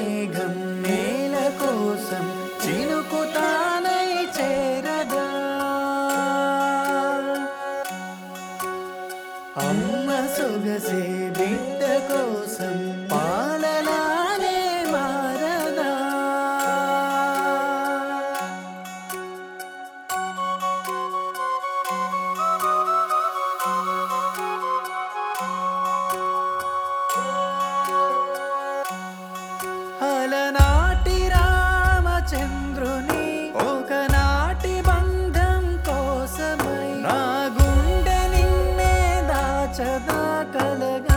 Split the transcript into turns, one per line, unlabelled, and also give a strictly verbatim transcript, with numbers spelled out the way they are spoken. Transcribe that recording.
మేఘం నేల కోసం చినుకు తానై చేరదా అమ్మ సొగసే బిడ్డ కోసం పాలలానే మారదా అలనాటి రామచంద్రుని ఒకనాటి బంధం కోసమై నా గుండె నిన్నే దాచదా కలగ